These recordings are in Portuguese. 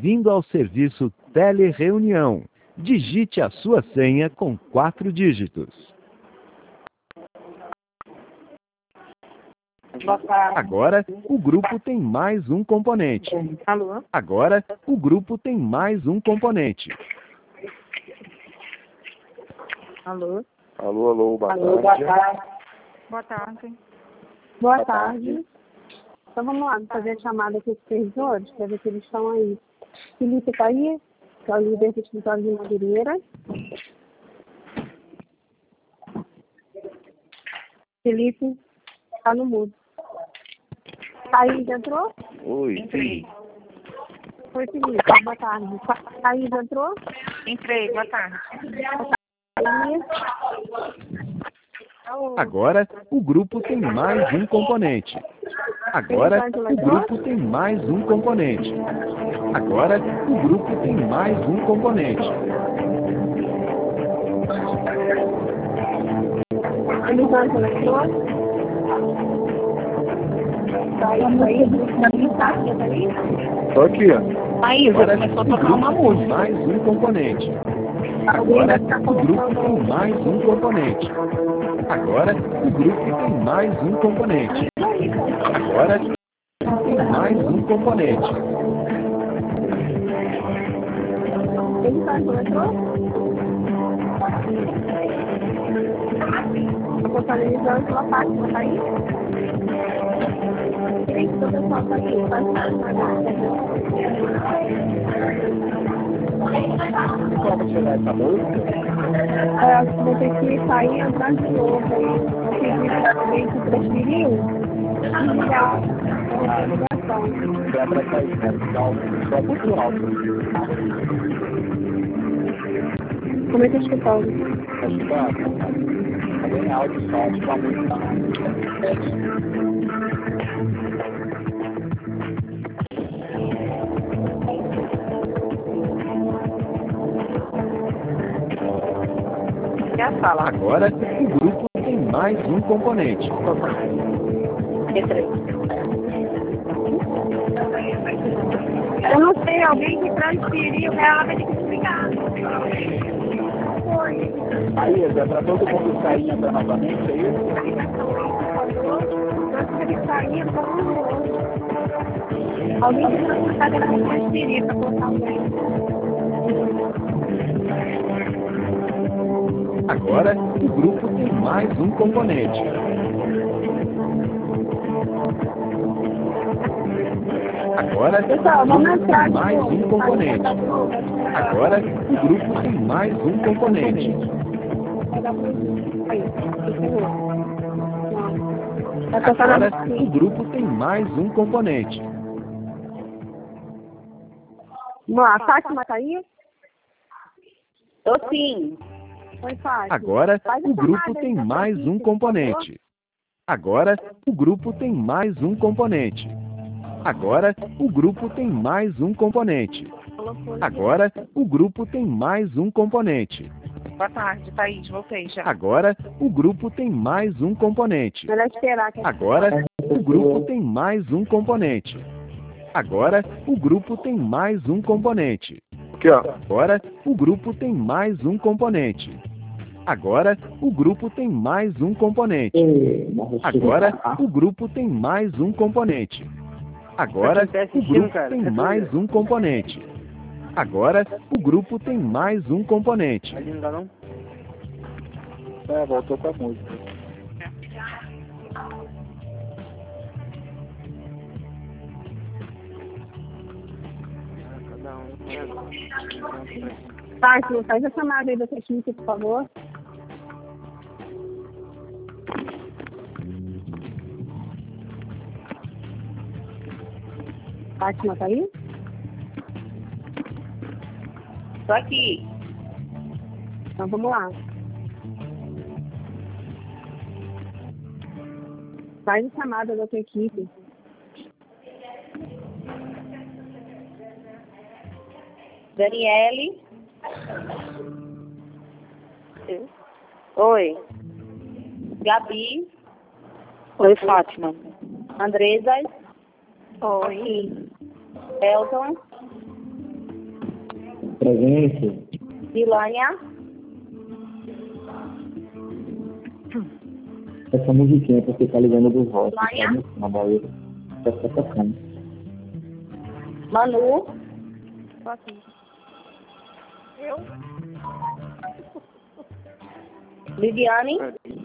Bem-vindo ao serviço Telereunião. Digite a sua senha com 4 dígitos. Agora, o grupo tem mais um componente. Alô? Agora, o grupo tem mais um componente. Alô? Alô, alô, boa Alô, tarde. boa tarde. Boa tarde. Boa tarde. Então vamos lá, fazer a chamada com os supervisores, para ver se eles estão aí. Felipe está aí, que é o líder do escritório de Madureira. Felipe está no mudo. Thaís entrou? Oi, sim. Oi, Felipe, boa tarde. Thaís entrou? Entrei, boa tarde. Thaís. Agora, o grupo tem mais um componente. Agora, o grupo tem mais um componente. Agora, o grupo tem mais um componente. Elisângela entrou? Thaís. Tô aqui, ó. Agora, o grupo tem mais um componente. Agora, o grupo tem mais um componente. Agora, o grupo tem mais um componente. Agora, tem mais um componente. Elisângela entrou? A doutora Elisângela Fátima está aí? Quem que o pessoal está aí? Como tirar essa música? Vou ter que sair e entrar de novo aí. Eu pedi para alguém que transferiu e ligar a ligação. Dá pra sair, né? Só muito alto. Como é que eu escutando? Acho que tá bem alto o som, acho que tá muito. E a sala? Agora, o grupo tem mais um componente. Entrei. Eu não sei, alguém que transferiu, ela vai ter que explicar. Foi. Aí, é pra todo mundo sair e entrar novamente, é isso? Alguém que não está querendo transferir para colocar alguém. Agora, o grupo tem mais um componente. Agora, o grupo tem mais um componente. Agora, o grupo tem mais um componente. Agora, o grupo tem mais um componente. Vamos lá, Fátima está aí? Tô sim. Oi, Fátima. Agora, Faz a o grupo chamada tem aí da mais equipe, um por componente. Agora, o grupo tem mais um componente. Agora, o grupo tem mais um componente. Agora, o grupo tem mais um componente. Boa tarde, Thaís. Voltei já. Agora, o grupo tem mais um componente. Melhor esperar que Agora, o grupo tem mais um componente. Agora, o grupo tem mais um componente. Aqui, ó. Agora, o grupo tem mais um componente. Agora, o grupo tem mais um componente. Agora, o grupo tem mais um componente. Agora, o grupo tem mais um componente. Agora, o grupo tem mais um componente. Ali não dá, não? É, voltou com a música. Fátima, faz a chamada aí da técnica, por favor. Fátima, tá aí? Tô aqui. Então vamos lá. Faz a chamada da tua equipe. Daniele. Oi. Gabi. Oi, Fátima. Andresa. Oi. Elton. Presente. Vilânia. Essa musiquinha que você tá ligando do voto, Vilânia. sabe? Na Bahia. Tá tocando. Manu. Tô aqui. Lidiane.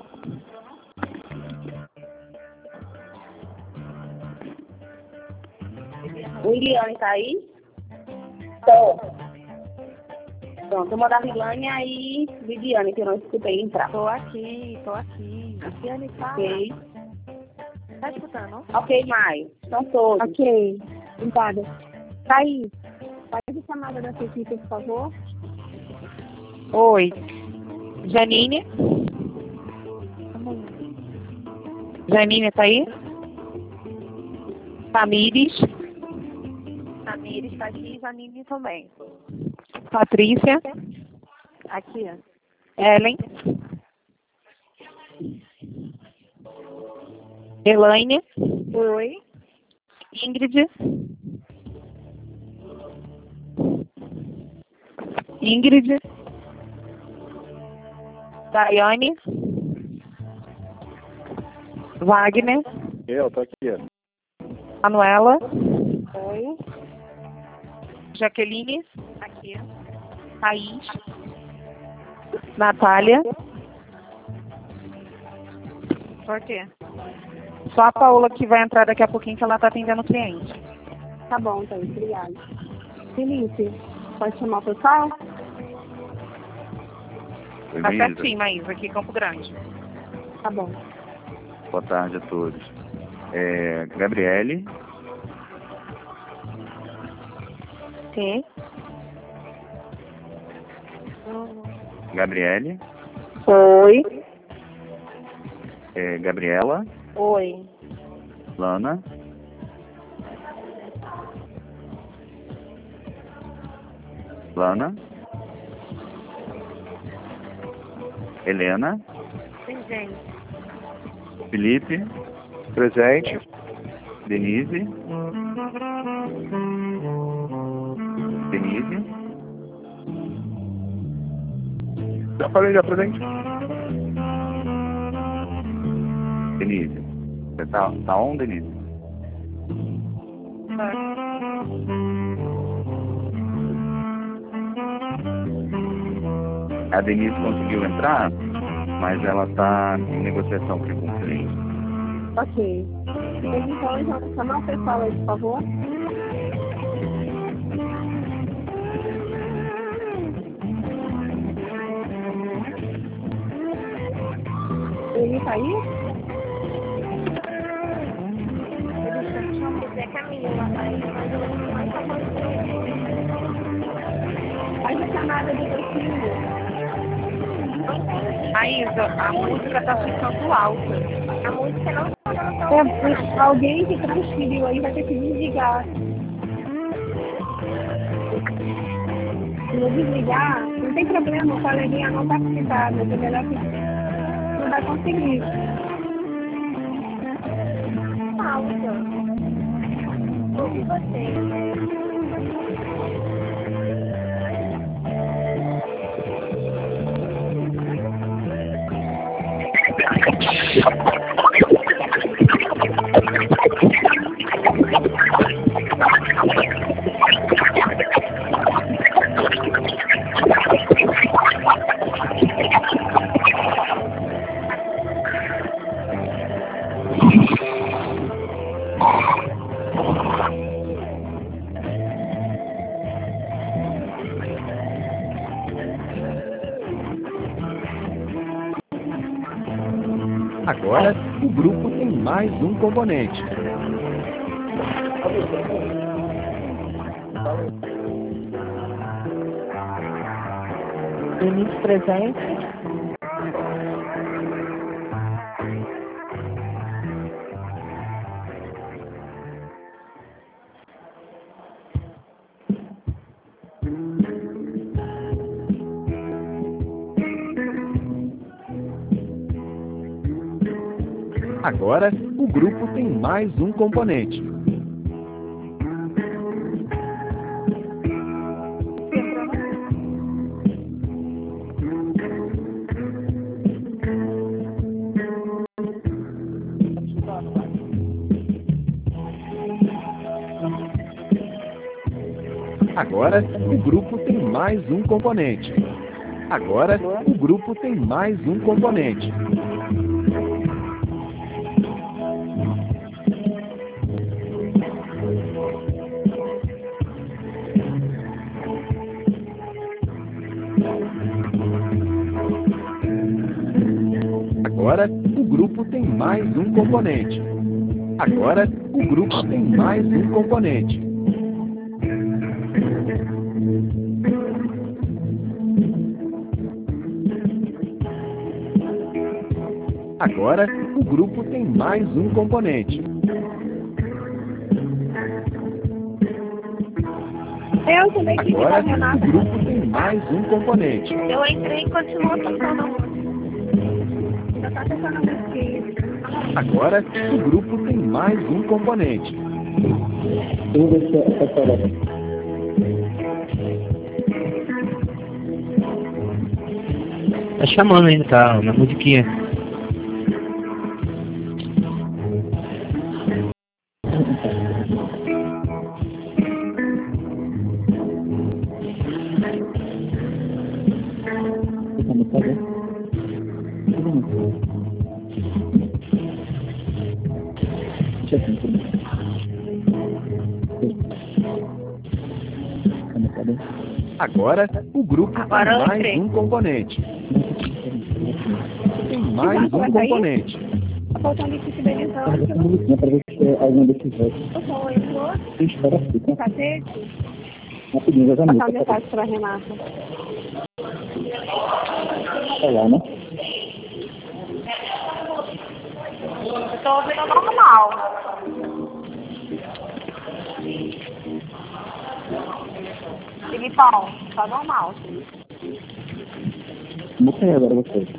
Williane tá aí? Tô. Pronto, vou mandar Vilânia e Lidiane, que eu não escutei entrar. Tô aqui. Lidiane tá. Ok. Tá escutando? Ok, Maio. Estão todos. Ok. Obrigada. Thaís, faz a chamada da sua equipe, por favor. Oi. Janine? Janine tá aí? Tamires? Tamires está aqui, Janine também. Patrícia? Aqui, ó. Ellen? Elaine? Oi. Ingrid? Ingrid? Daiane? Wagner? Eu tô aqui. Manuela? Oi. Jaqueline? Aqui. Thaís? Natália? Por quê? Só a Paola que vai entrar daqui a pouquinho, que ela tá atendendo o cliente. Tá bom, Thaís. Obrigada. Felipe, pode chamar o pessoal? Oi, Tá Maísa. certinho, Maísa, aqui em Campo Grande. Tá bom. Boa tarde a todos. Gabriele, Sim. Gabriele, Oi. Gabriela, Oi. Lana, Helena, Presente. Felipe, presente, Denise, Já falei, já presente. Denise. Você tá on, Denise? A Denise conseguiu entrar, mas ela tá em negociação aqui com o cliente. Ok. Então, vamos chamar o pessoal aí, por favor. Ele tá aí? Ele chama de Camila, mas não tá faz a chamada do teu filho. Maísa, a música tá ficando alta. A música não tá alguém que transferiu aí vai ter que desligar. Se eu desligar, não tem problema, o coleguinha não tá conectado, mas é melhor que não vai conseguir. Pausa. Ouvi você. Agora, o grupo tem mais um componente. Denise presente. Agora, o grupo tem mais um componente. Agora, o grupo tem mais um componente. Agora, o grupo tem mais um componente. Agora, o grupo tem mais um componente. Agora, o grupo tem mais um componente. Agora, o grupo tem mais um componente. Eu também tive Agora, da o Renata. grupo tem mais um componente. Eu entrei e continuo tocando a música. Ainda tá tocando a música. Agora, o grupo tem mais um componente. Eu vou deixar essa tarefa. Tá chamando ainda, tá? Na musiquinha. Agora, o grupo Agora eu tem mais entrei. um componente. Tem mais um componente. Tá faltando aqui fidelizando. Essa musiquinha para ver se algum desses votos. Eu sou entrou. Espera aqui, tá? Cacete. Rapidinho, já Passar uma mensagem pra Renata. falar, né? Eu tô ouvindo normal. Filipão, tá normal. Botei agora você.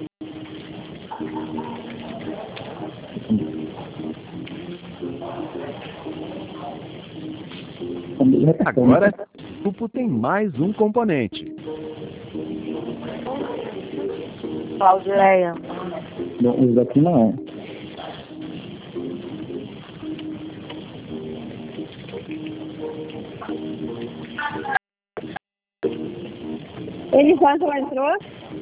Agora, o grupo tem mais um componente. Claudileia. Bom, os daqui não é. Elisângela entrou?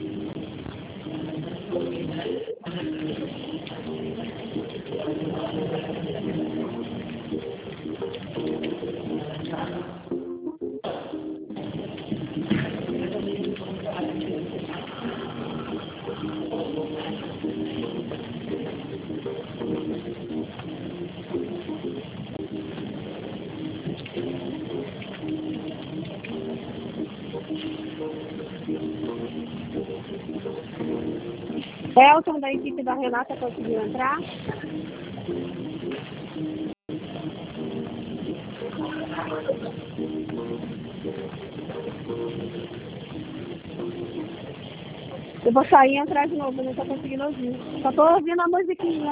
Elton, da equipe da Renata, conseguiu entrar? Eu vou sair e entrar de novo, não tô conseguindo ouvir. Só tô ouvindo a musiquinha.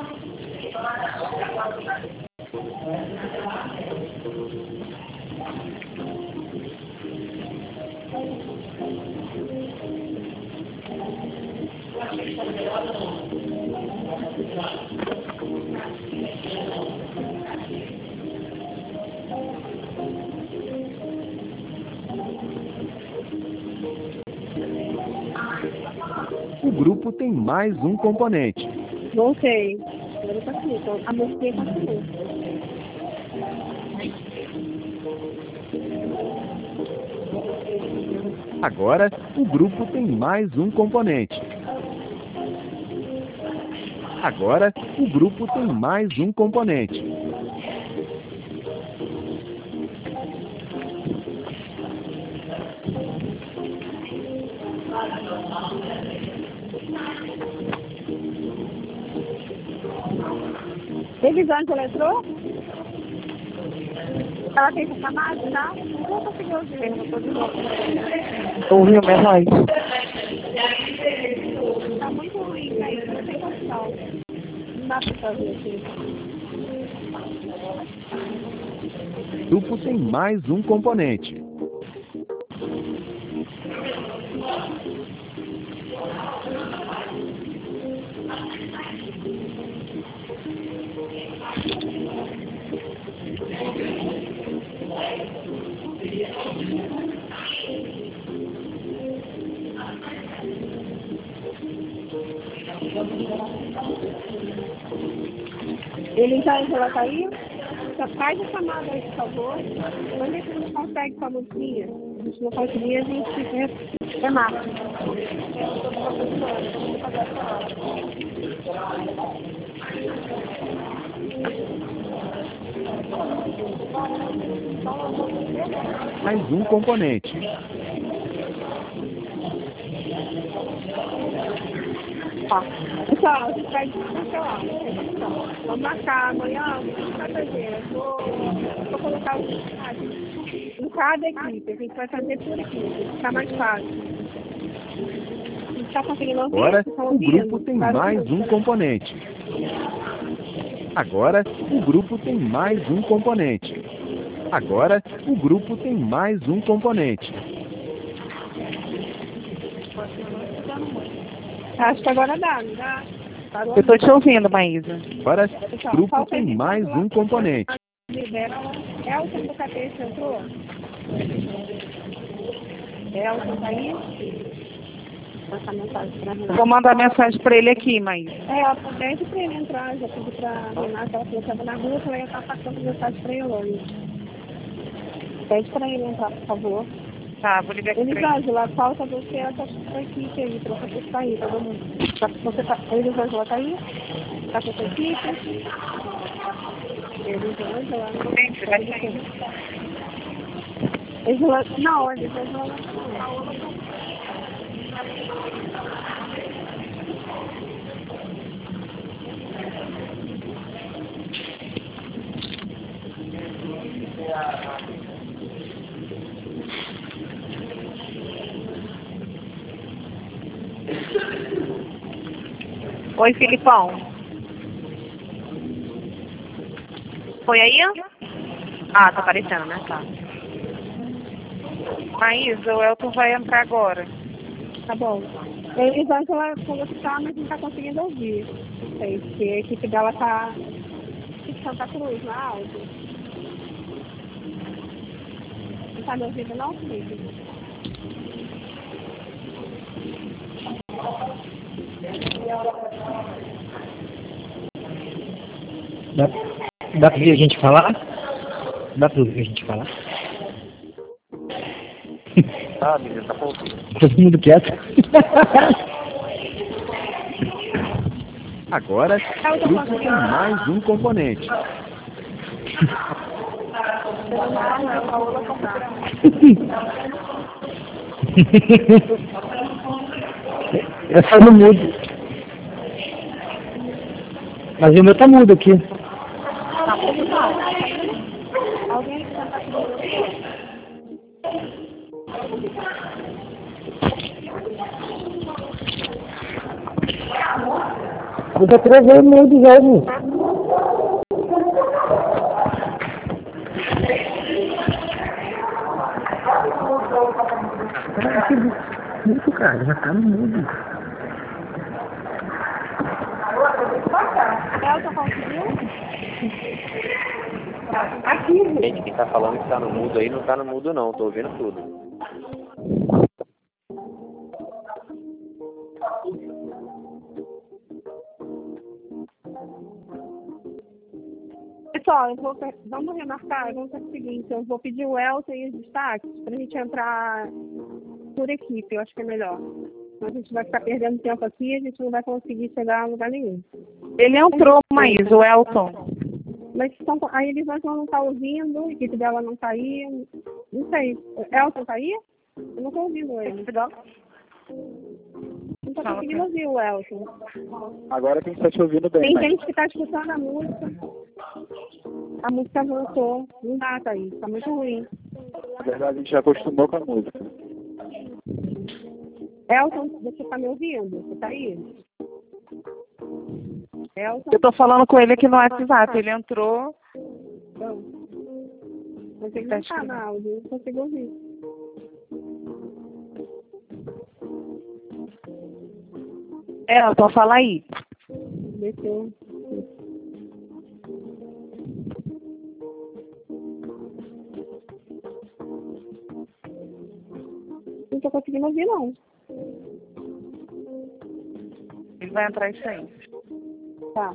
O grupo tem mais um componente. Voltei. Agora tá aqui, então a musiquinha continua. Agora, o grupo tem mais um componente. Agora, o grupo tem mais um componente. Elisângela entrou? Ela fez a chamada, tá? Não conseguiu ouvir. Não tô de novo. Ouviu minha voz? Tá muito ruim, né? Não tem condição. Não dá pra fazer aqui. O grupo tem mais um componente. Ele já tá aí? Só faz a chamada aí, por favor. Quando a gente não consegue com a musiquinha, a gente não conseguir, a gente remarca. Mais um componente. Ó, pessoal, a gente vai cancelar. Vamos marcar amanhã, o que a gente vai fazer? Eu vou colocar os mensagens em cada equipe. A gente vai fazer por equipe, ficar mais fácil. A gente está conseguindo ouvir? Agora Vocês estão o ouvindo? grupo tem mais um componente. Agora o grupo tem mais um componente. Agora o grupo tem mais um componente. Acho que agora dá, não dá? Parou Eu estou te ouvindo, Maísa. Agora o grupo tem mais um componente. Elton do Catete entrou? Elton tá aí? Passar mensagem pra Renata. Vou mandar mensagem para ele aqui, Maísa. Pede pra ele entrar, já pedi pra Renata, ela falou que estava na rua, que ela ia estar passando mensagem pra ele hoje. Pede pra ele entrar, por favor. Tá, vou ligar aqui pra ele. Elisângela, falta você essa sua equipe aí, pra você sair, todo mundo. Elisângela tá aí? Tá com a sua equipe? Elisângela. Gente, vai sair. Não, Elisângela não. Oi, Filipão. Foi aí? Ah, tá aparecendo, né? Tá. Maísa, o Elton vai entrar agora. Tá bom. Elisângela falou que tá, mas não tá conseguindo ouvir. Não sei, porque a equipe dela tá em Santa Cruz, na áudio. Não tá me ouvindo não, Felipe? Dá pra ouvir a gente falar? Dá pra ouvir a gente falar? Tá, menina, tá bom. Todo mundo quieto. Agora o grupo tem mais um componente. Eu só não mudo. Mas o meu tá mudo aqui. Alguém que tá Eu já travei o meio do jogo. Isso, cara, já tá no mudo. Elton conseguiu? Gente, quem tá falando que tá no mudo aí, não tá no mudo não, tô ouvindo tudo. Pessoal, vamos remarcar, vamos fazer o seguinte, eu vou pedir o Elton e os destaques pra gente entrar por equipe, eu acho que é melhor. Senão a gente vai ficar perdendo tempo aqui e a gente não vai conseguir chegar a lugar nenhum. Ele entrou, Maísa, o Elton. Mas a Elisângela não tá ouvindo, a equipe dela não tá aí, não sei. Elton tá aí? Eu não tô ouvindo ele. Não tô conseguindo ouvir o Elton. Agora quem tá te ouvindo bem, Tem mas... gente que tá escutando a música. A música voltou. Não dá, tá aí. Tá muito ruim. Na verdade a gente já acostumou com a música. Elton, você tá me ouvindo? Você tá aí? Elton? Eu tô falando com ele aqui no WhatsApp. Ele entrou. Não. Mas ele não tá na áudio. Eu não consigo ouvir. Elton, fala aí. Deixa eu... Não tô conseguindo ouvir, não. Ele vai entrar isso aí. Tá.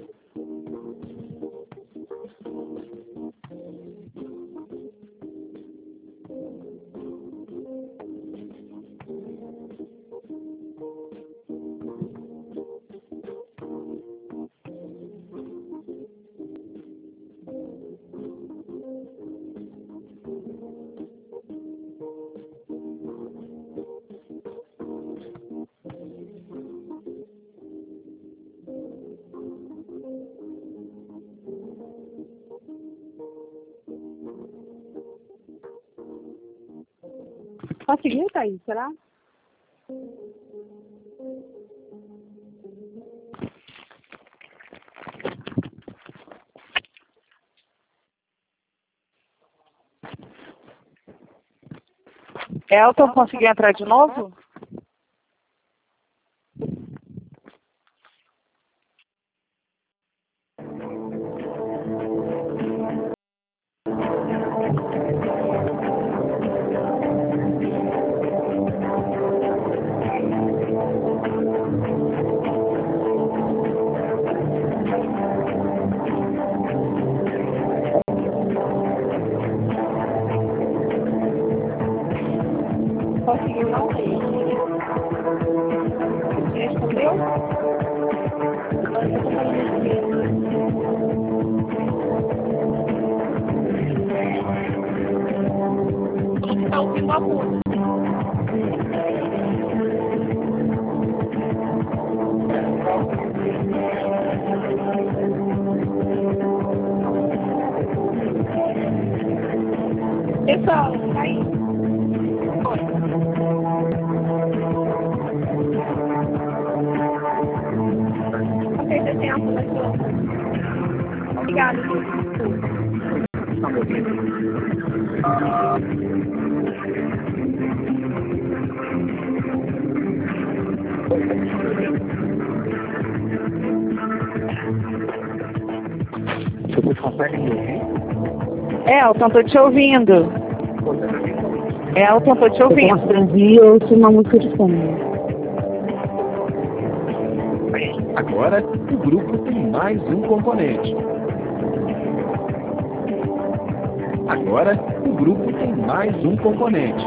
Conseguiu, Thaís? Será? Elton, conseguiu entrar de novo? Conseguiu, não? Respondeu? Não está ouvindo a música. Pessoal, Thaís. Ok, você tem a sua. Obrigada. Estão me ouvindo? Vocês conseguem me ouvir? Elton, tô te ouvindo. Elton, tô te ouvindo. Posso ouvir ou ouço uma música de fundo. Agora, o grupo tem mais um componente. Agora, o grupo tem mais um componente.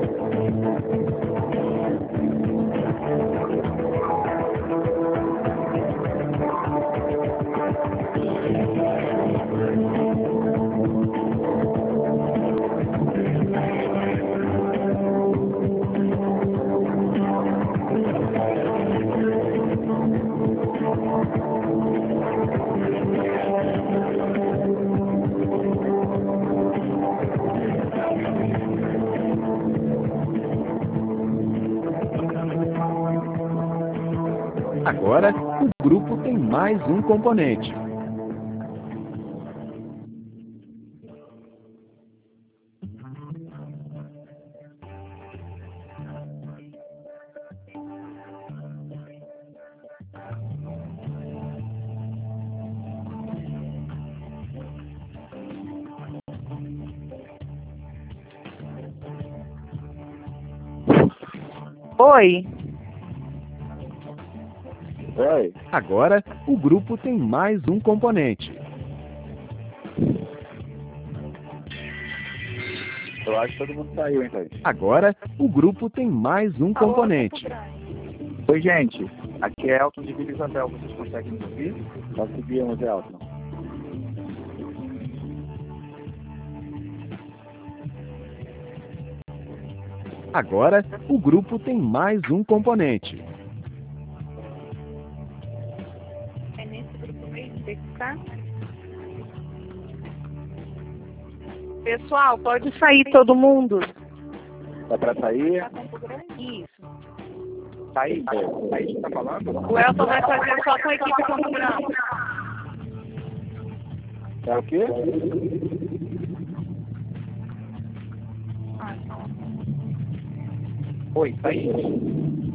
Agora, o grupo tem mais um componente. Oi. Oi. Agora, o grupo tem mais um componente. Eu acho que todo mundo saiu, hein, Thaís? Agora, o grupo tem mais um componente. Oi, gente. Aqui é Elton de Vila Isabel. Vocês conseguem me ouvir? Nós seguimos, Elton. Agora, o grupo tem mais um componente. É nesse grupo mesmo que tá? Pessoal, pode sair todo mundo. Dá pra sair? Isso. Thaís, Thaís tá falando? O Elton vai fazer só com a equipe Campo Grande. É o quê? Oi, Thaís.